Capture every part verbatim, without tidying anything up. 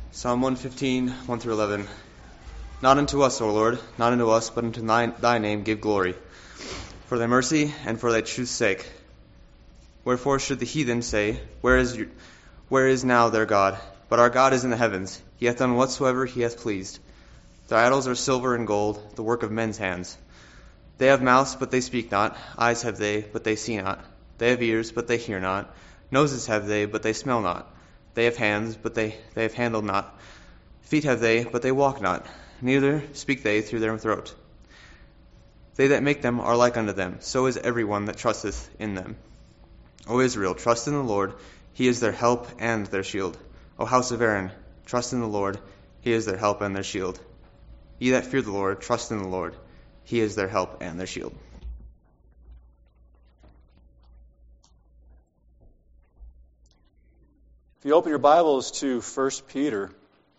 Psalm one fifteen, one through eleven. Not unto us, O Lord, not unto us, but unto thy, thy name give glory, for thy mercy and for thy truth's sake. Wherefore should the heathen say, Where is your, where is now their God? But our God is in the heavens. He hath done whatsoever he hath pleased. Their idols are silver and gold, the work of men's hands. They have mouths, but they speak not. Eyes have they, but they see not. They have ears, but they hear not. Noses have they, but they smell not. They have hands, but they, they have handled not. Feet have they, but they walk not. Neither speak they through their throat. They that make them are like unto them. So is every one that trusteth in them. O Israel, trust in the Lord. He is their help and their shield. O house of Aaron, trust in the Lord. He is their help and their shield. Ye that fear the Lord, trust in the Lord. He is their help and their shield. If you open your Bibles to First Peter,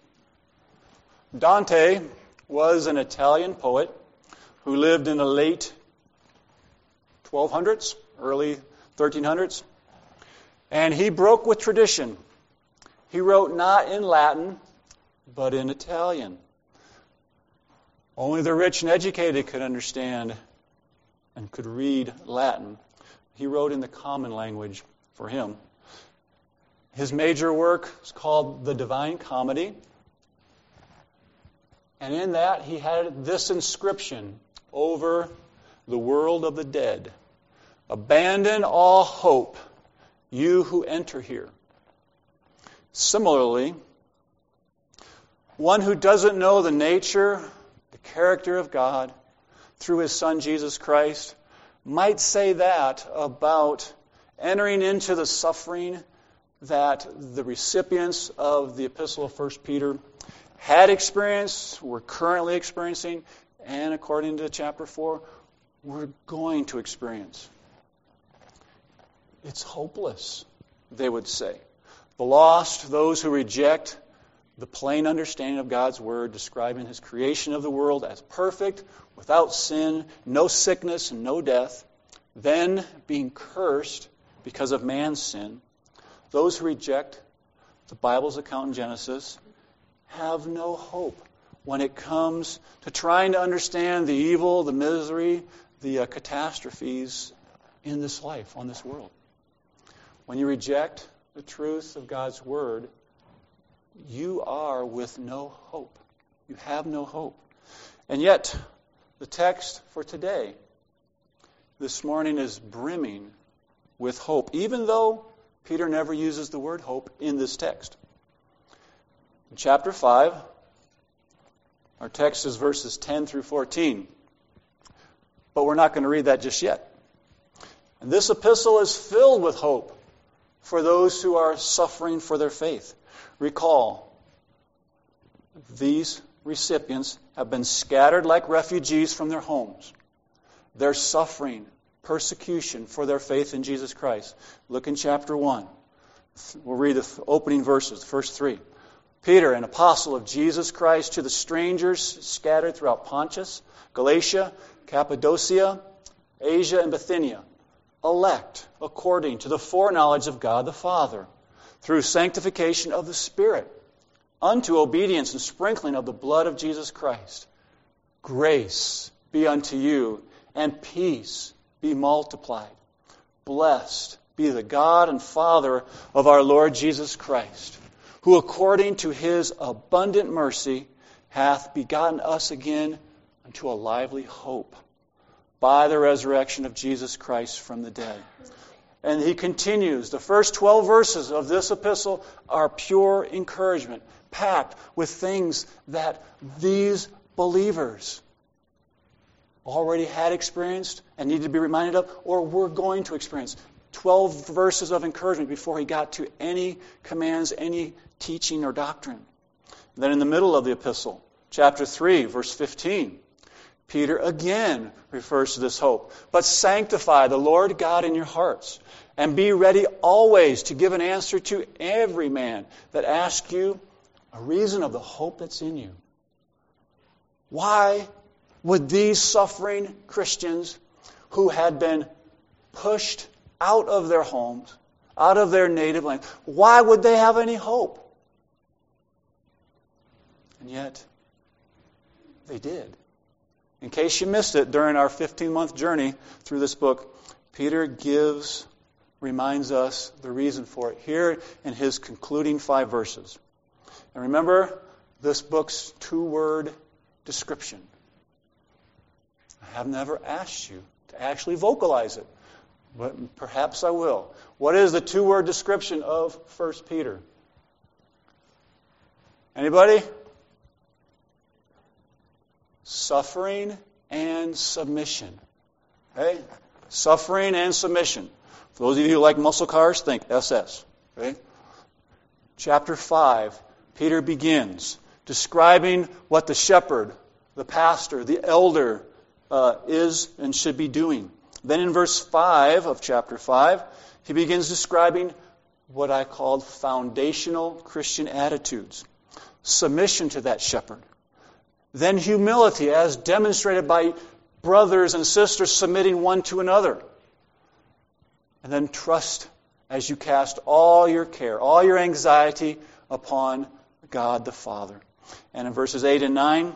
Dante was an Italian poet who lived in the late twelve hundreds, early thirteen hundreds, and he broke with tradition. He wrote not in Latin, but in Italian. Only the rich and educated could understand and could read Latin. He wrote in the common language for him. His major work is called The Divine Comedy. And in that, he had this inscription over the world of the dead. Abandon all hope, you who enter here. Similarly, one who doesn't know the nature, the character of God through his Son Jesus Christ might say that about entering into the suffering that the recipients of the epistle of First Peter had experienced, were currently experiencing, and according to chapter four, we're going to experience. It's hopeless, they would say. The lost, those who reject the plain understanding of God's Word, describing His creation of the world as perfect, without sin, no sickness, and no death, then being cursed because of man's sin. Those who reject the Bible's account in Genesis have no hope when it comes to trying to understand the evil, the misery, the uh, catastrophes in this life, on this world. When you reject the truth of God's Word, you are with no hope. You have no hope. And yet, the text for today, this morning, is brimming with hope, even though Peter never uses the word hope in this text. In chapter five, our text is verses ten through fourteen. But we're not going to read that just yet. And this epistle is filled with hope for those who are suffering for their faith. Recall, these recipients have been scattered like refugees from their homes. They're suffering persecution for their faith in Jesus Christ. Look in chapter one. We'll read the opening verses, the first three. Peter, an apostle of Jesus Christ, to the strangers scattered throughout Pontus, Galatia, Cappadocia, Asia, and Bithynia, elect according to the foreknowledge of God the Father, through sanctification of the Spirit, unto obedience and sprinkling of the blood of Jesus Christ. Grace be unto you, and peace be multiplied. Blessed be the God and Father of our Lord Jesus Christ, who according to His abundant mercy hath begotten us again unto a lively hope by the resurrection of Jesus Christ from the dead. And he continues, the first twelve verses of this epistle are pure encouragement, packed with things that these believers already had experienced and needed to be reminded of, or were going to experience. Twelve verses of encouragement before he got to any commands, any teaching or doctrine. And then in the middle of the epistle, chapter three, verse fifteen, Peter again refers to this hope. But sanctify the Lord God in your hearts, and be ready always to give an answer to every man that asks you a reason of the hope that's in you. Why would these suffering Christians who had been pushed out of their homes, out of their native land, why would they have any hope? And yet, they did. In case you missed it, during our fifteen-month journey through this book, Peter gives, reminds us the reason for it here in his concluding five verses. And remember this book's two-word description. I have never asked you to actually vocalize it, but perhaps I will. What is the two-word description of First Peter? Anybody? Suffering and submission. Okay? Suffering and submission. For those of you who like muscle cars, think S S. Okay? Chapter five, Peter begins describing what the shepherd, the pastor, the elder uh, is and should be doing. Then in verse five of chapter five, he begins describing what I called foundational Christian attitudes. Submission to that shepherd. Then humility as demonstrated by brothers and sisters submitting one to another. And then trust as you cast all your care, all your anxiety upon God the Father. And in verses eight and nine,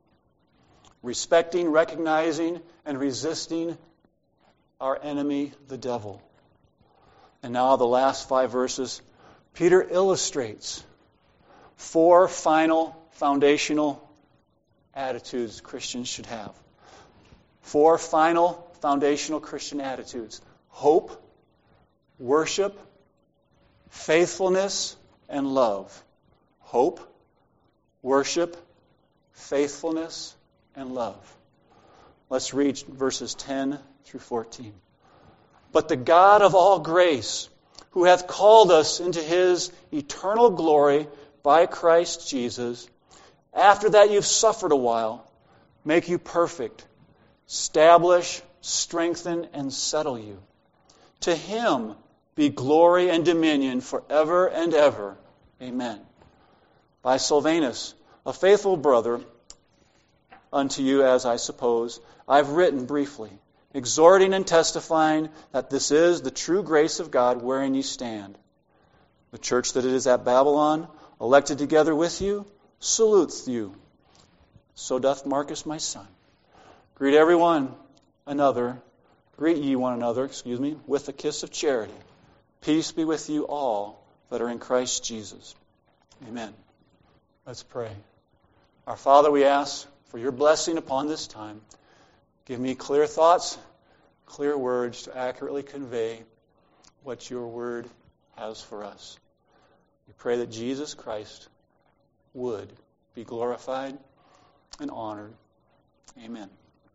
respecting, recognizing, and resisting our enemy, the devil. And now the last five verses, Peter illustrates four final foundational attitudes Christians should have. Four final foundational Christian attitudes. Hope, worship, faithfulness, and love. Hope, worship, faithfulness, and love. Let's read verses ten through fourteen. But the God of all grace, who hath called us into his eternal glory by Christ Jesus, after that you've suffered a while, make you perfect, establish, strengthen, and settle you. To him be glory and dominion forever and ever. Amen. By Silvanus, a faithful brother unto you, as I suppose, I've written briefly, exhorting and testifying that this is the true grace of God wherein you stand. The church that it is at Babylon, elected together with you, salutes you. So doth Marcus my son. Greet everyone another, greet ye one another, excuse me, with a kiss of charity. Peace be with you all that are in Christ Jesus. Amen. Let's pray. Our Father, we ask for your blessing upon this time. Give me clear thoughts, clear words to accurately convey what your word has for us. We pray that Jesus Christ would be glorified and honored. Amen.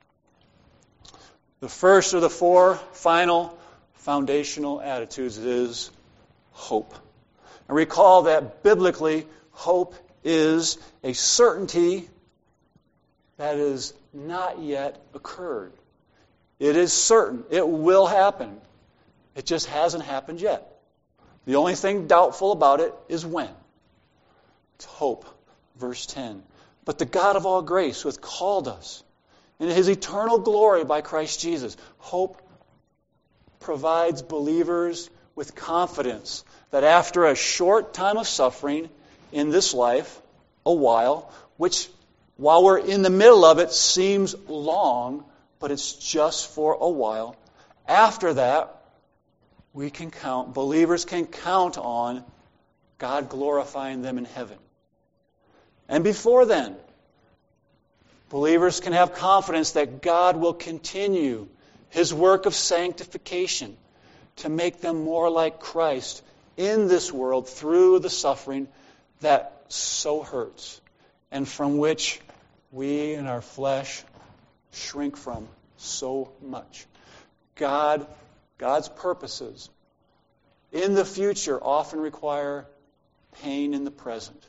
The first of the four final foundational attitudes is hope. And recall that biblically, hope is a certainty that is not yet occurred. It is certain. It will happen. It just hasn't happened yet. The only thing doubtful about it is when. It's hope. Verse ten. But the God of all grace, who hath called us in his eternal glory by Christ Jesus. Hope provides believers with confidence that after a short time of suffering in this life, a while, which while we're in the middle of it seems long, but it's just for a while. After that, we can count, believers can count on God glorifying them in heaven. And before then, believers can have confidence that God will continue his work of sanctification to make them more like Christ in this world through the suffering that so hurts and from which we in our flesh shrink from so much. God, God's purposes in the future often require pain in the present.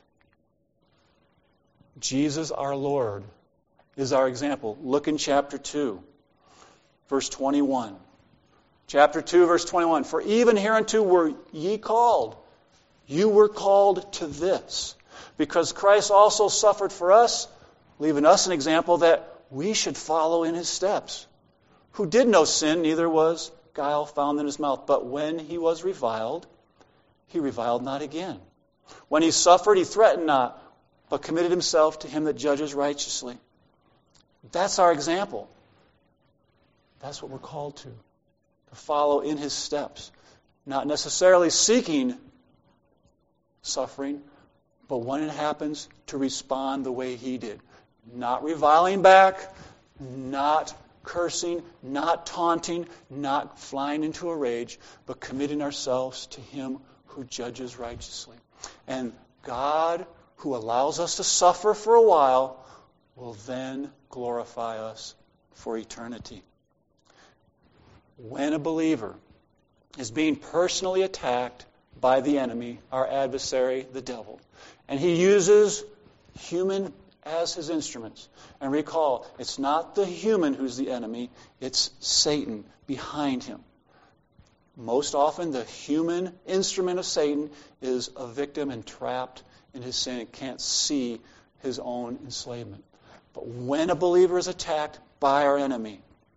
Jesus our Lord is our example. Look in chapter two, verse twenty-one. Chapter two, verse twenty-one. For even hereunto were ye called. You were called to this, because Christ also suffered for us, leaving us an example that we should follow in his steps. Who did no sin, neither was guile found in his mouth. But when he was reviled, he reviled not again. When he suffered, he threatened not, but committed himself to him that judges righteously. That's our example. That's what we're called to, to follow in his steps. Not necessarily seeking suffering, but when it happens, to respond the way he did. Not reviling back, not cursing, not taunting, not flying into a rage, but committing ourselves to him who judges righteously. And God, who allows us to suffer for a while, will then glorify us for eternity. When a believer is being personally attacked by the enemy, our adversary, the devil, and he uses human as his instruments. And recall, it's not the human who's the enemy, it's Satan behind him. Most often, the human instrument of Satan is a victim and trapped in his sin and can't see his own enslavement. But when a believer is attacked by our enemy,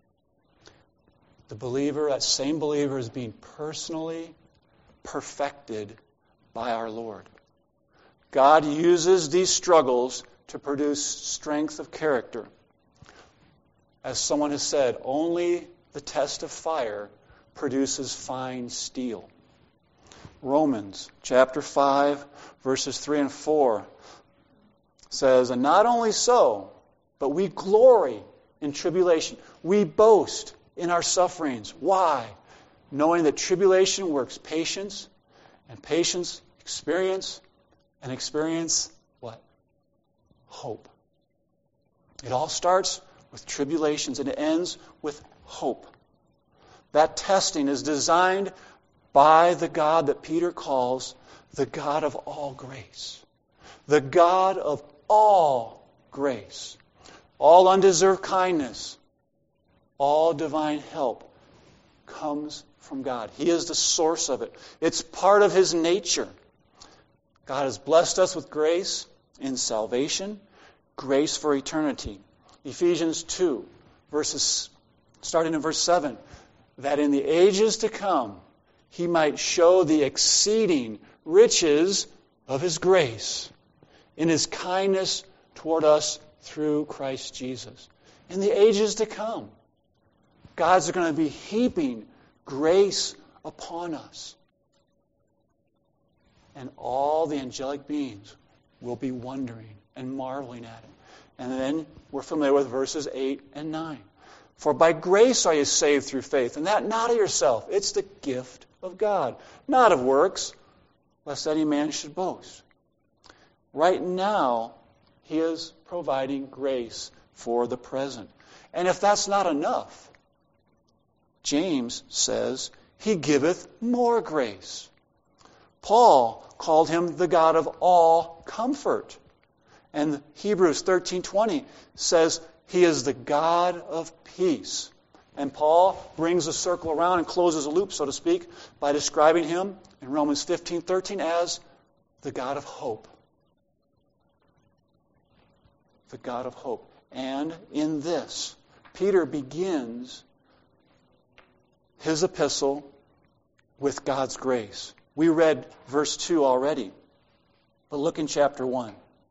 the believer, that same believer, is being personally perfected by our Lord. God uses these struggles to produce strength of character. As someone has said, only the test of fire produces fine steel. Romans chapter five, verses three and four says, and not only so, but we glory in tribulation. We boast in our sufferings. Why? Knowing that tribulation works patience, and patience experience, and experience what? Hope. It all starts with tribulations and it ends with hope. That testing is designed by the God that Peter calls the God of all grace. The God of all grace. All undeserved kindness, all divine help comes from God. He is the source of it. It's part of his nature. God has blessed us with grace in salvation, grace for eternity. Ephesians two, verses starting in verse seven, that in the ages to come he might show the exceeding riches of his grace in his kindness toward us through Christ Jesus. In the ages to come, God's going to be heaping grace upon us. And all the angelic beings will be wondering and marveling at it. And then we're familiar with verses eight and nine. For by grace are you saved through faith, and that not of yourself. It's the gift of God, not of works, lest any man should boast. Right now, he is providing grace for the present. And if that's not enough, James says, he giveth more grace. Paul called him the God of all comfort. And Hebrews thirteen twenty says he is the God of peace. And Paul brings a circle around and closes a loop, so to speak, by describing him in Romans fifteen thirteen as the God of hope. The God of hope. And in this, Peter begins his epistle with God's grace. We read verse two already, but look in chapter one.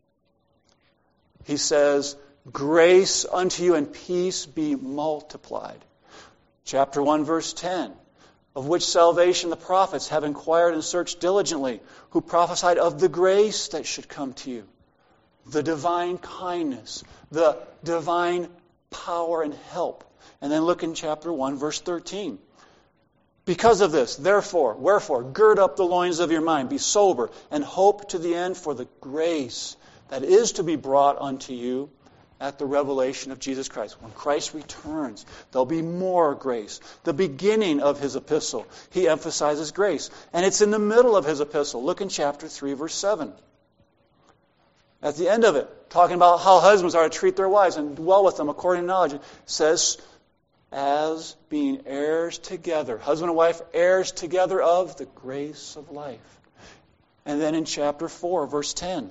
He says, grace unto you and peace be multiplied. Chapter one, verse ten, of which salvation the prophets have inquired and searched diligently, who prophesied of the grace that should come to you, the divine kindness, the divine power and help. And then look in chapter one, verse thirteen. Because of this, therefore, wherefore, gird up the loins of your mind, be sober, and hope to the end for the grace that is to be brought unto you at the revelation of Jesus Christ. When Christ returns, there'll be more grace. The beginning of his epistle, he emphasizes grace. And it's in the middle of his epistle. Look in chapter three, verse seven. At the end of it, talking about how husbands are to treat their wives and dwell with them according to knowledge, it says, as being heirs together, husband and wife, heirs together of the grace of life. And then in chapter four, verse ten,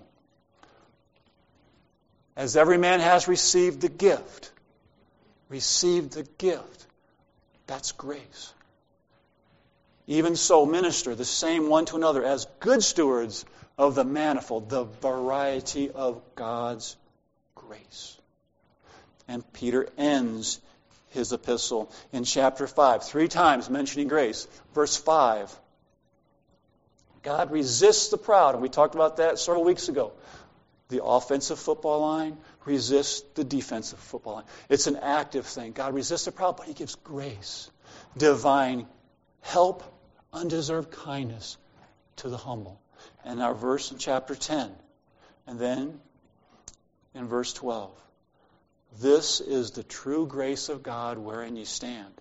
as every man has received the gift, received the gift, that's grace. Even so, minister the same one to another as good stewards of the manifold, the variety of God's grace. And Peter ends his epistle in chapter five, three times mentioning grace. Verse five, God resists the proud, and we talked about that several weeks ago. The offensive football line resists the defensive football line. It's an active thing. God resists the proud, but He gives grace, divine help, undeserved kindness to the humble. And our verse in chapter ten, and then in verse twelve. This is the true grace of God wherein ye stand.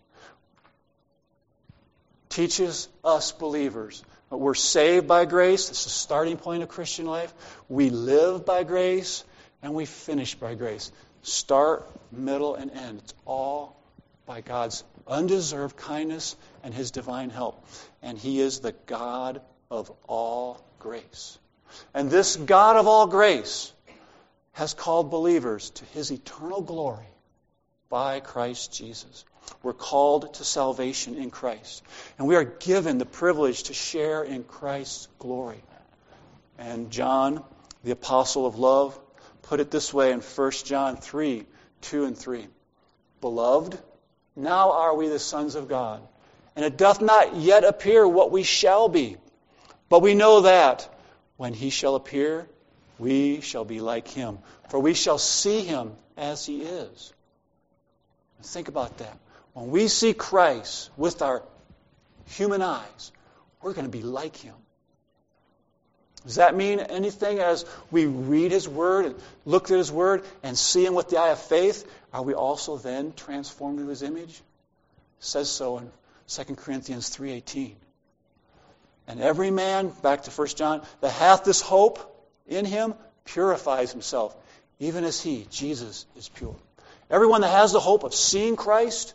Teaches us believers that we're saved by grace. This is the starting point of Christian life. We live by grace, and we finish by grace. Start, middle, and end. It's all by God's undeserved kindness and His divine help. And He is the God of all grace. And this God of all grace has called believers to His eternal glory by Christ Jesus. We're called to salvation in Christ. And we are given the privilege to share in Christ's glory. And John, the apostle of love, put it this way in First John three, two and three. Beloved, now are we the sons of God, and it doth not yet appear what we shall be. But we know that when He shall appear, we shall be like Him, for we shall see Him as He is. Think about that. When we see Christ with our human eyes, we're going to be like Him. Does that mean anything as we read His Word and look at His Word and see Him with the eye of faith? Are we also then transformed into His image? It says so in Second Corinthians three eighteen. And every man, back to First John, that hath this hope in Him purifies himself, even as He, Jesus, is pure. Everyone that has the hope of seeing Christ,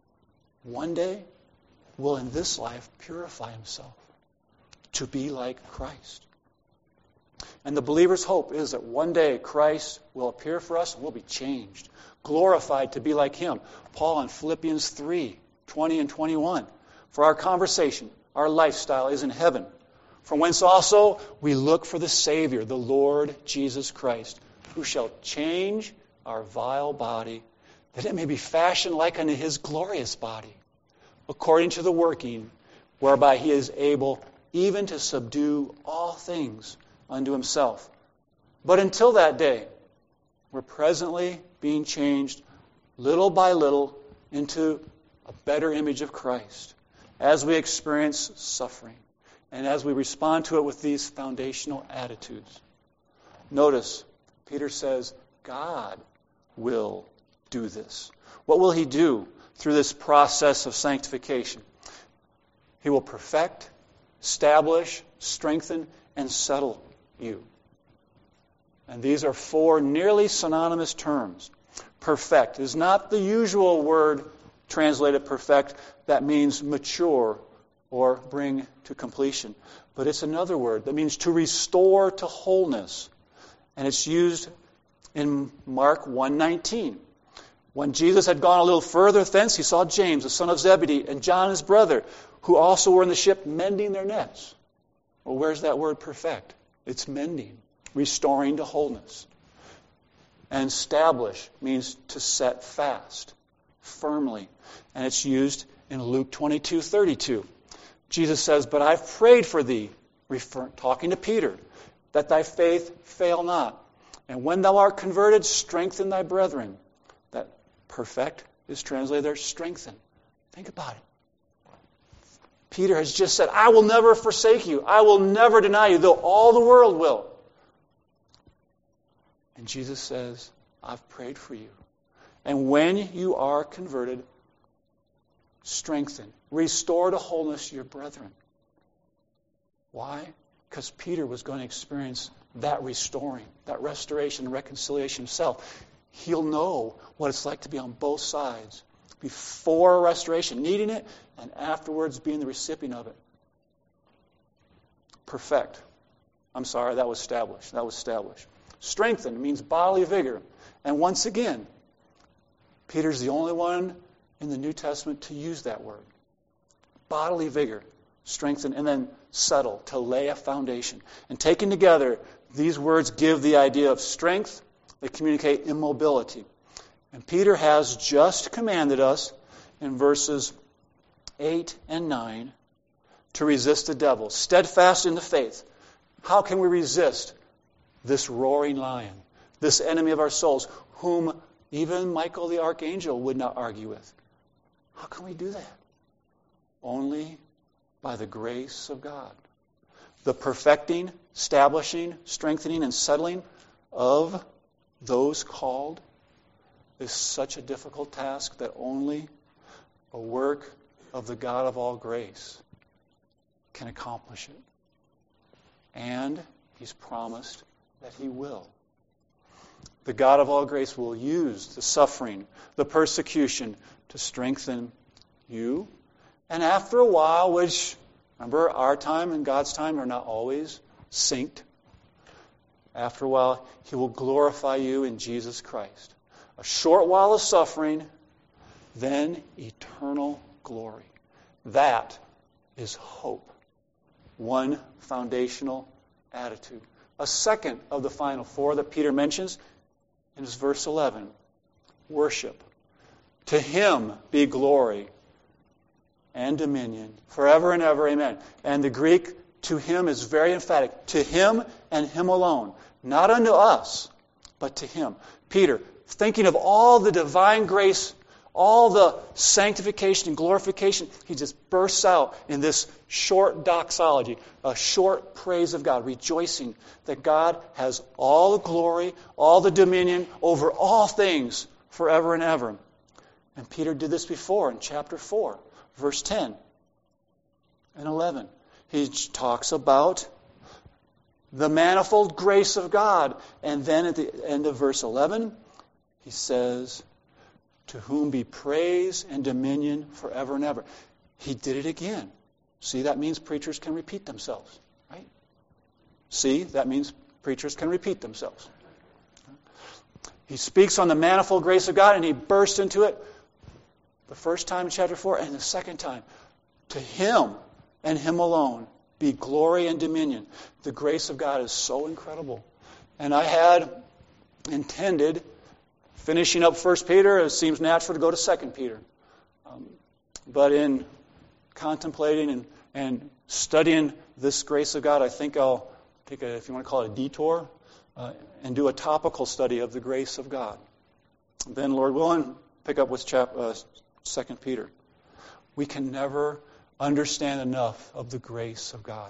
one day will in this life purify himself to be like Christ. And the believer's hope is that one day Christ will appear for us and we'll be changed, glorified to be like Him. Paul in Philippians three, twenty and twenty-one. For our conversation, our lifestyle is in heaven, from whence also we look for the Savior, the Lord Jesus Christ, who shall change our vile body, that it may be fashioned like unto His glorious body, according to the working whereby He is able even to subdue all things unto Himself. But until that day, we're presently being changed little by little into a better image of Christ as we experience suffering and as we respond to it with these foundational attitudes. Notice, Peter says, God will do this. What will He do through this process of sanctification? He will perfect, establish, strengthen, and settle you. And these are four nearly synonymous terms. Perfect is not the usual word translated perfect that means mature or bring to completion. But it's another word that means to restore to wholeness. And it's used in Mark one nineteen. When Jesus had gone a little further thence, He saw James, the son of Zebedee, and John, his brother, who also were in the ship mending their nets. Well, where's that word perfect? It's mending, restoring to wholeness. And establish means to set fast, firmly. And it's used in Luke twenty-two thirty-two. Jesus says, "But I've prayed for thee," refer, talking to Peter, "that thy faith fail not. And when thou art converted, strengthen thy brethren." That perfect is translated there, strengthen. Think about it. Peter has just said, "I will never forsake you. I will never deny you, though all the world will." And Jesus says, "I've prayed for you. And when you are converted, strengthen, restore to wholeness your brethren." Why? Because Peter was going to experience that restoring, that restoration and reconciliation himself. He'll know what it's like to be on both sides. Before restoration, needing it, and afterwards being the recipient of it. Perfect. I'm sorry, that was established. That was established. Strengthen means bodily vigor. And once again, Peter's the only one in the New Testament to use that word. Bodily vigor, strengthen, and then settle, to lay a foundation. And taken together, these words give the idea of strength. They communicate immobility. And Peter has just commanded us in verses eight and nine to resist the devil, steadfast in the faith. How can we resist this roaring lion, this enemy of our souls, whom even Michael the archangel would not argue with? How can we do that? Only by the grace of God. The perfecting, establishing, strengthening, and settling of those called is such a difficult task that only a work of the God of all grace can accomplish it. And He's promised that He will. The God of all grace will use the suffering, the persecution to strengthen you. And after a while, which, remember, our time and God's time are not always synced. After a while, He will glorify you in Jesus Christ. A short while of suffering, then eternal glory. That is hope. One foundational attitude. A second of the final four that Peter mentions is verse eleven. Worship. To Him be glory and dominion forever and ever. Amen. And the Greek, to Him, is very emphatic. To Him and Him alone. Not unto us, but to Him. Peter, thinking of all the divine grace, all the sanctification and glorification, he just bursts out in this short doxology, a short praise of God, rejoicing that God has all the glory, all the dominion over all things forever and ever. And Peter did this before in chapter four, verse ten and eleven. He talks about the manifold grace of God. And then at the end of verse eleven, he says, to whom be praise and dominion forever and ever. He did it again. See, that means preachers can repeat themselves, right? See, that means preachers can repeat themselves. He speaks on the manifold grace of God, and he bursts into it the first time in chapter four, and the second time. To Him and Him alone be glory and dominion. The grace of God is so incredible. And I had intended finishing up First Peter. It seems natural to go to Second Peter. Um, but in contemplating and, and studying this grace of God, I think I'll take a, if you want to call it a detour, uh, and do a topical study of the grace of God. Then, Lord willing, pick up with chap, uh, Second Peter. We can never understand enough of the grace of God.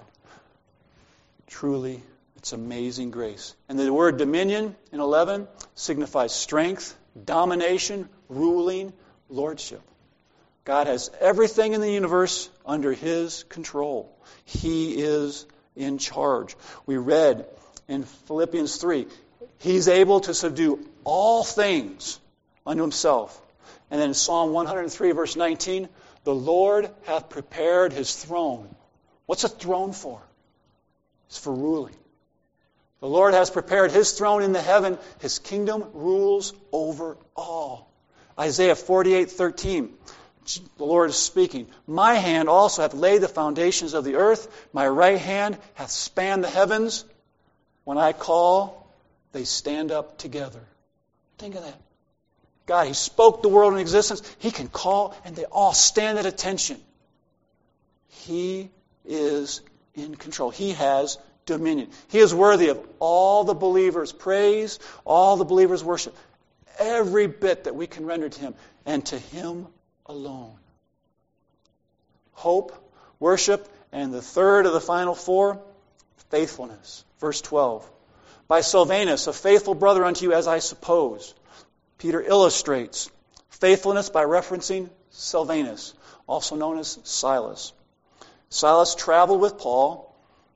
Truly, it's amazing grace. And the word dominion in eleven signifies strength, domination, ruling, lordship. God has everything in the universe under His control. He is in charge. We read in Philippians three, He's able to subdue all things unto Himself. And then in Psalm one hundred three, verse nineteen, the Lord hath prepared His throne. What's a throne for? It's for ruling. The Lord has prepared His throne in the heaven. His kingdom rules over all. Isaiah forty-eight thirteen. The Lord is speaking. My hand also hath laid the foundations of the earth. My right hand hath spanned the heavens. When I call, they stand up together. Think of that. God, He spoke the world in existence. He can call and they all stand at attention. He is in control. He has dominion. He is worthy of all the believers' praise, all the believers' worship. Every bit that we can render to Him, and to Him alone. Hope, worship, and the third of the final four, faithfulness. Verse twelve. By Silvanus, a faithful brother unto you, as I suppose. Peter illustrates faithfulness by referencing Silvanus, also known as Silas. Silas traveled with Paul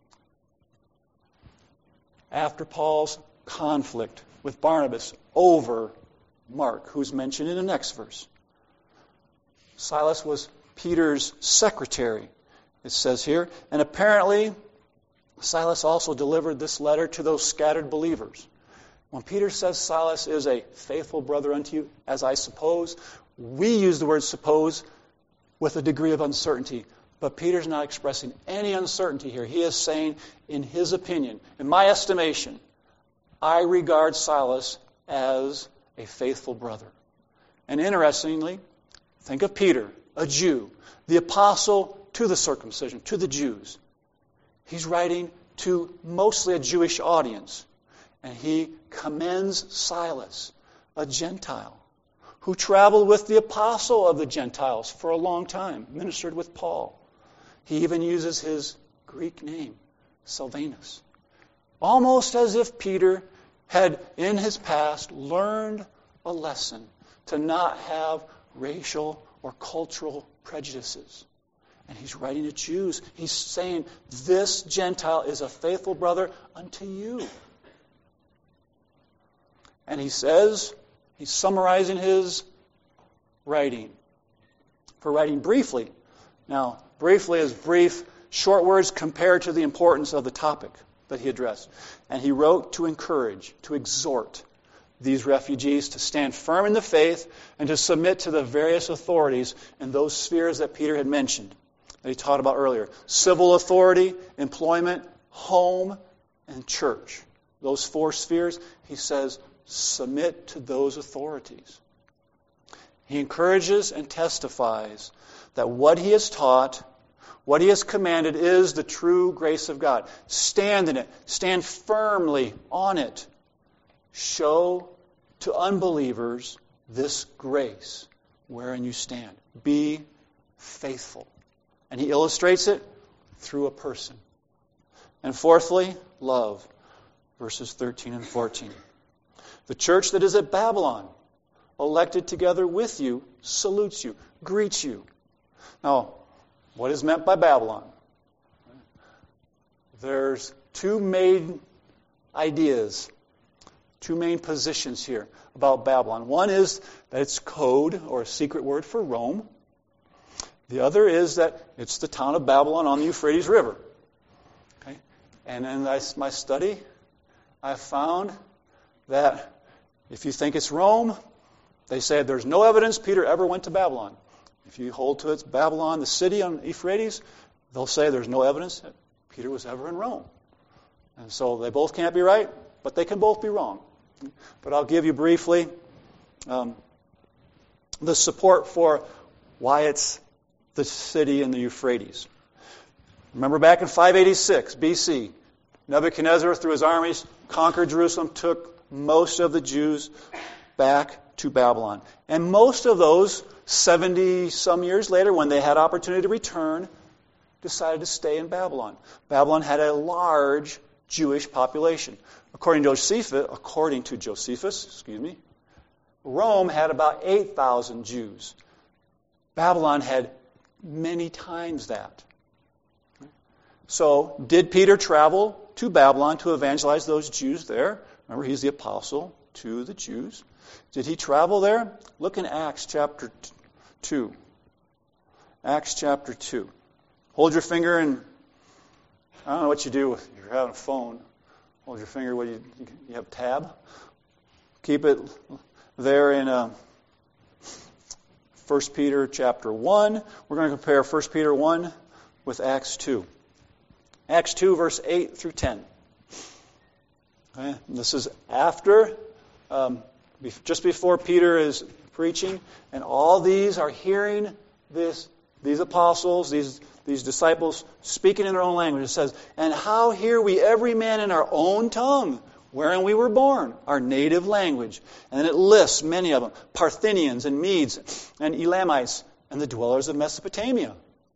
after Paul's conflict with Barnabas over Mark, who's mentioned in the next verse. Silas was Peter's secretary, it says here, and apparently Silas also delivered this letter to those scattered believers. When Peter says Silas is a faithful brother unto you, as I suppose, we use the word suppose with a degree of uncertainty. But Peter's not expressing any uncertainty here. He is saying, in his opinion, in my estimation, I regard Silas as a faithful brother. And interestingly, think of Peter, a Jew, the apostle to the circumcision, to the Jews. He's writing to mostly a Jewish audience. And he commends Silas, a Gentile, who traveled with the apostle of the Gentiles for a long time, ministered with Paul. He even uses his Greek name, Silvanus. Almost as if Peter had, in his past, learned a lesson to not have racial or cultural prejudices. And he's writing to Jews. He's saying, this Gentile is a faithful brother unto you. And he says, he's summarizing his writing. For writing briefly. Now, briefly is brief, short words compared to the importance of the topic that he addressed. And he wrote to encourage, to exhort these refugees to stand firm in the faith and to submit to the various authorities in those spheres that Peter had mentioned, that he taught about earlier. Civil authority, employment, home, and church. Those four spheres, he says, submit to those authorities. He encourages and testifies that what he has taught, what he has commanded is the true grace of God. Stand in it. Stand firmly on it. Show to unbelievers this grace wherein you stand. Be faithful. And he illustrates it through a person. And fourthly, love. Verses thirteen and fourteen. The church that is at Babylon, elected together with you, salutes you, greets you. Now, what is meant by Babylon? There's two main ideas, two main positions here about Babylon. One is that it's code or a secret word for Rome. The other is that it's the town of Babylon on the Euphrates River. Okay? And in my study, I found that if you think it's Rome, they say there's no evidence Peter ever went to Babylon. If you hold to it's Babylon, the city on Euphrates, they'll say there's no evidence that Peter was ever in Rome. And so they both can't be right, but they can both be wrong. But I'll give you briefly um, the support for why it's the city in the Euphrates. Remember back in five eighty-six B C, Nebuchadnezzar, through his armies, conquered Jerusalem, took most of the Jews back to Babylon. And most of those, seventy-some years later, when they had opportunity to return, decided to stay in Babylon. Babylon had a large Jewish population. According to Josephus, according to Josephus, excuse me, Rome had about eight thousand Jews. Babylon had many times that. So, did Peter travel to Babylon to evangelize those Jews there? Remember, he's the apostle to the Jews. Did he travel there? Look in Acts chapter two. Acts chapter two. Hold your finger and I don't know what you do if you're having a phone. Hold your finger. What do you, you have a tab? Keep it there in uh, First Peter chapter one. We're going to compare First Peter one with Acts two. Acts two, verse eight through ten. Okay? This is after, um, just before Peter is preaching, and all these are hearing this. These apostles, these these disciples, speaking in their own language. It says, "And how hear we every man in our own tongue, wherein we were born, our native language." And then it lists many of them: Parthians and Medes and Elamites and the dwellers of Mesopotamia.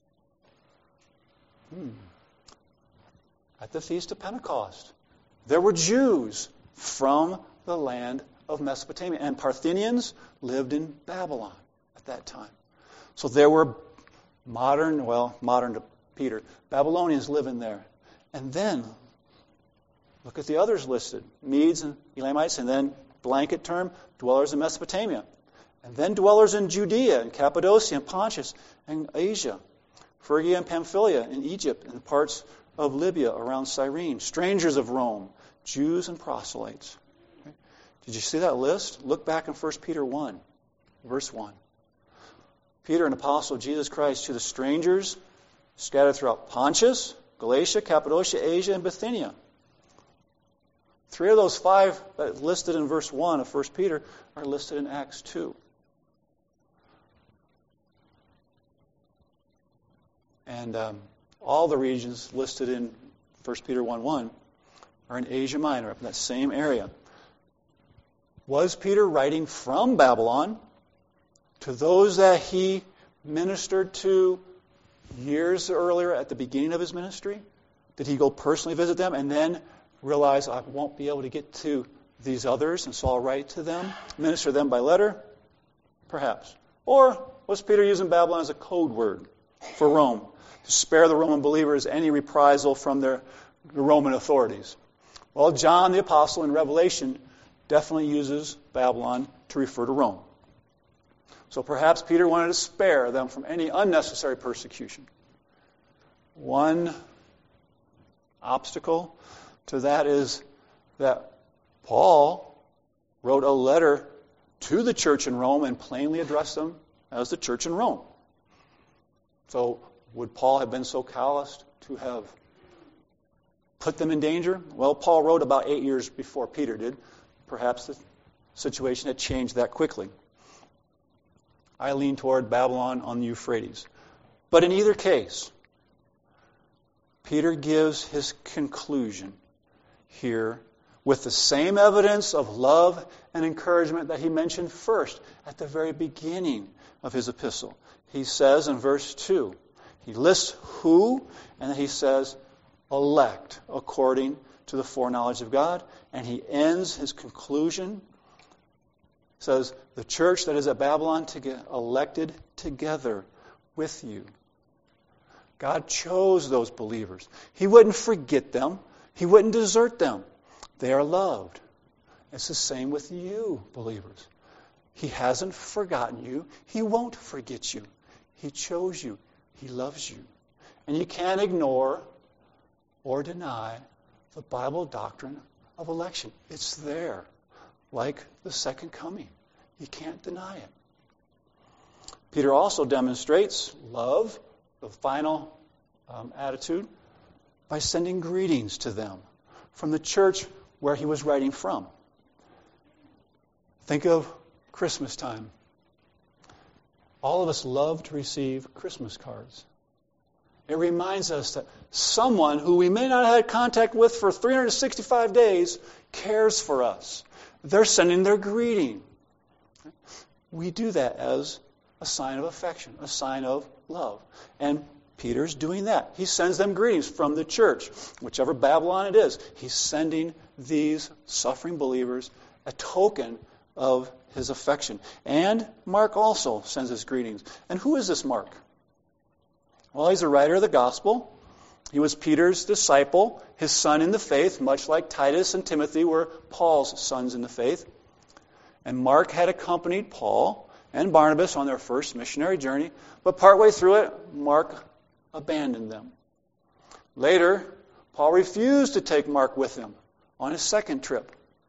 Hmm. At the Feast of Pentecost, there were Jews from the land of Mesopotamia. And Parthians lived in Babylon at that time. So there were modern, well, modern to Peter, Babylonians living there. And then, look at the others listed. Medes and Elamites, and then, blanket term, dwellers in Mesopotamia. And then dwellers in Judea and Cappadocia and Pontus and Asia. Phrygia and Pamphylia in Egypt and parts of Libya around Cyrene. Strangers of Rome, Jews and proselytes. Okay. Did you see that list? Look back in First Peter one, verse one. Peter, an apostle of Jesus Christ, to the strangers scattered throughout Pontus, Galatia, Cappadocia, Asia, and Bithynia. Three of those five that listed in verse one of First Peter are listed in Acts two. And um, all the regions listed in First Peter one one are in Asia Minor, up in that same area. Was Peter writing from Babylon to those that he ministered to years earlier at the beginning of his ministry? Did he go personally visit them and then realize, I won't be able to get to these others, and so I'll write to them, minister to them by letter? Perhaps. Or was Peter using Babylon as a code word for Rome, to spare the Roman believers any reprisal from their the Roman authorities? Well, John the Apostle in Revelation definitely uses Babylon to refer to Rome. So perhaps Peter wanted to spare them from any unnecessary persecution. One obstacle to that is that Paul wrote a letter to the church in Rome and plainly addressed them as the church in Rome. So would Paul have been so calloused to have put them in danger? Well, Paul wrote about eight years before Peter did. Perhaps the situation had changed that quickly. I lean toward Babylon on the Euphrates. But in either case, Peter gives his conclusion here with the same evidence of love and encouragement that he mentioned first at the very beginning of his epistle. He says in verse two, he lists who, and then he says, elect according to the foreknowledge of God. And he ends his conclusion, says, the church that is at Babylon to get elected together with you. God chose those believers. He wouldn't forget them. He wouldn't desert them. They are loved. It's the same with you, believers. He hasn't forgotten you. He won't forget you. He chose you. He loves you. And you can't ignore or deny the Bible doctrine of election. It's there, like the second coming. You can't deny it. Peter also demonstrates love, the final um, attitude, by sending greetings to them from the church where he was writing from. Think of Christmas time. All of us love to receive Christmas cards. It reminds us that someone who we may not have had contact with for three hundred sixty-five days cares for us. They're sending their greeting. We do that as a sign of affection, a sign of love. And Peter's doing that. He sends them greetings from the church, whichever Babylon it is. He's sending these suffering believers a token of his affection. And Mark also sends his greetings. And who is this Mark? Well, he's a writer of the gospel. He was Peter's disciple, his son in the faith, much like Titus and Timothy were Paul's sons in the faith. And Mark had accompanied Paul and Barnabas on their first missionary journey, but partway through it, Mark abandoned them. Later, Paul refused to take Mark with him on his second trip.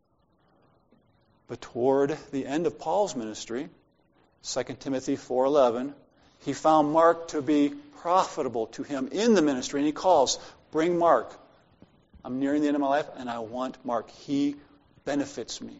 But toward the end of Paul's ministry, Second Timothy four eleven, he found Mark to be profitable to him in the ministry, and he calls, bring Mark. I'm nearing the end of my life, and I want Mark. He benefits me.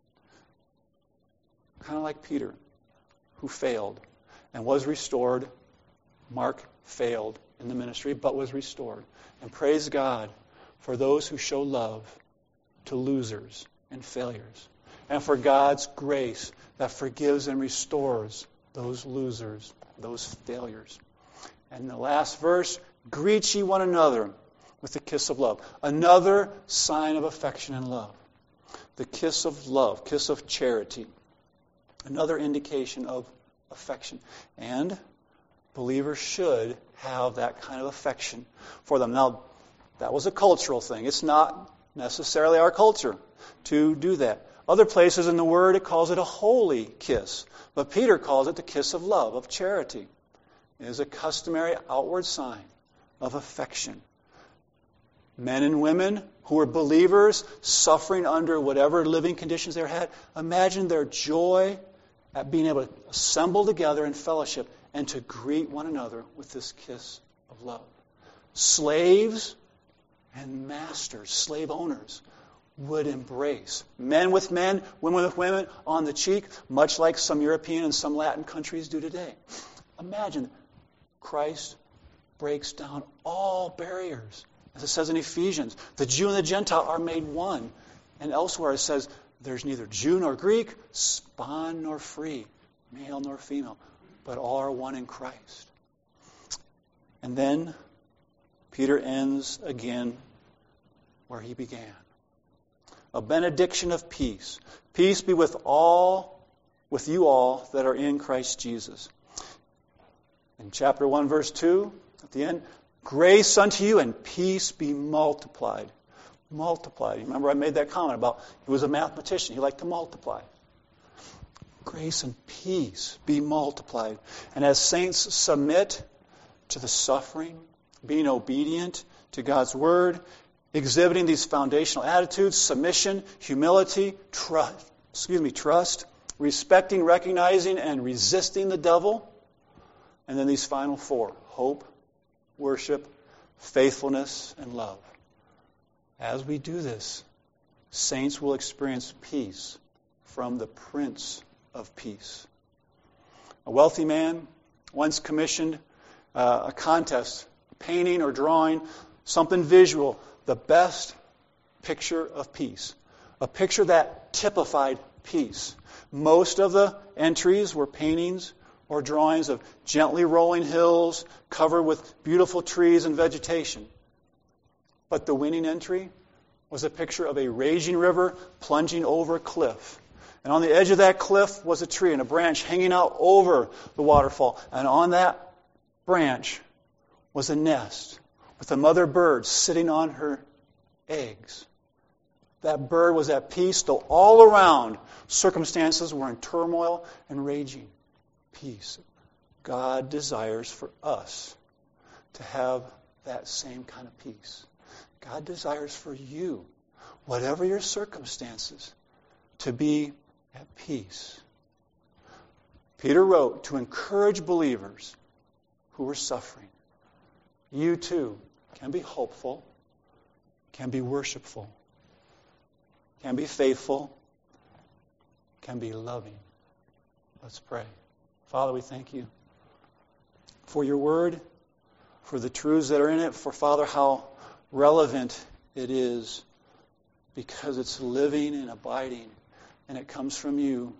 Kind of like Peter, who failed and was restored. Mark failed in the ministry, but was restored. And praise God for those who show love to losers and failures, and for God's grace that forgives and restores those losers, those failures. And the last verse, greet ye one another with the kiss of love. Another sign of affection and love. The kiss of love, kiss of charity. Another indication of affection. And believers should have that kind of affection for them. Now, that was a cultural thing. It's not necessarily our culture to do that. Other places in the Word, it calls it a holy kiss. But Peter calls it the kiss of love, of charity. It is a customary outward sign of affection. Men and women who were believers, suffering under whatever living conditions they had, imagine their joy at being able to assemble together in fellowship and to greet one another with this kiss of love. Slaves and masters, slave owners, would embrace. Men with men, women with women on the cheek, much like some European and some Latin countries do today. Imagine Christ breaks down all barriers. As it says in Ephesians, the Jew and the Gentile are made one. And elsewhere it says, there's neither Jew nor Greek, bond nor free, male nor female, but all are one in Christ. And then Peter ends again where he began. A benediction of peace. Peace be with all, with you all that are in Christ Jesus. In chapter one, verse two, at the end, grace unto you and peace be multiplied. Multiplied. Remember I made that comment about he was a mathematician. He liked to multiply. Grace and peace be multiplied. And as saints submit to the suffering, being obedient to God's word, exhibiting these foundational attitudes, submission, humility, trust, excuse me, trust, respecting, recognizing, and resisting the devil. And then these final four, hope, worship, faithfulness, and love. As we do this, saints will experience peace from the Prince of Peace. A wealthy man once commissioned uh, a contest, painting or drawing, something visual, the best picture of peace. A picture that typified peace. Most of the entries were paintings or drawings of gently rolling hills covered with beautiful trees and vegetation. But the winning entry was a picture of a raging river plunging over a cliff. And on the edge of that cliff was a tree and a branch hanging out over the waterfall. And on that branch was a nest with a mother bird sitting on her eggs. That bird was at peace, though all around circumstances were in turmoil and raging. Peace. God desires for us to have that same kind of peace. God desires for you, whatever your circumstances, to be at peace. Peter wrote to encourage believers who were suffering. You too can be hopeful, can be worshipful, can be faithful, can be loving. Let's pray. Father, we thank you for your word, for the truths that are in it, for, Father, how relevant it is because it's living and abiding and it comes from you.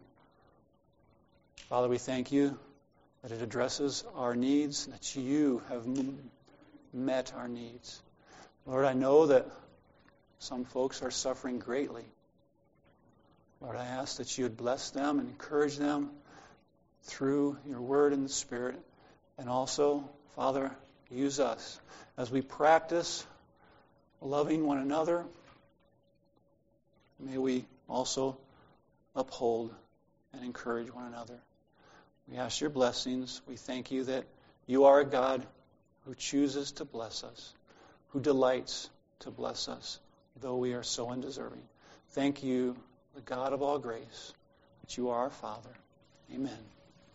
Father, we thank you that it addresses our needs, that you have met our needs. Lord, I know that some folks are suffering greatly. Lord, I ask that you would bless them and encourage them through your word and the Spirit. And also, Father, use us as we practice loving one another. May we also uphold and encourage one another. We ask your blessings. We thank you that you are a God who chooses to bless us, who delights to bless us, though we are so undeserving. Thank you, the God of all grace, that you are our Father. Amen.